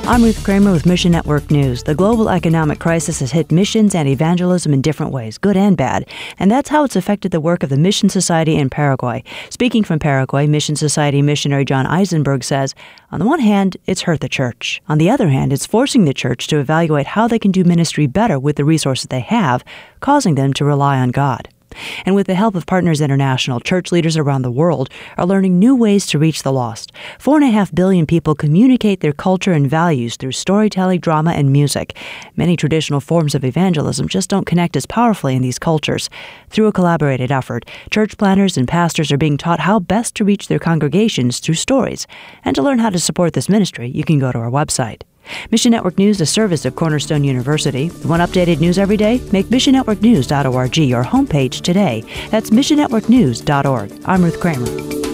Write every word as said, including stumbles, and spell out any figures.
I'm Ruth Kramer with Mission Network News. The global economic crisis has hit missions and evangelism in different ways, good and bad. And that's how it's affected the work of the Mission Society in Paraguay. Speaking from Paraguay, Mission Society missionary John Eisenberg says, on the one hand, it's hurt the church. On the other hand, it's forcing the church to evaluate how they can do ministry better with the resources they have, causing them to rely on God. And with the help of Partners International, church leaders around the world are learning new ways to reach the lost. Four and a half billion people communicate their culture and values through storytelling, drama, and music. Many traditional forms of evangelism just don't connect as powerfully in these cultures. Through a collaborated effort, church planners and pastors are being taught how best to reach their congregations through stories. And to learn how to support this ministry, you can go to our website. Mission Network News, a service of Cornerstone University. You want updated news every day? Make mission network news dot org your homepage today. That's mission network news dot org. I'm Ruth Kramer.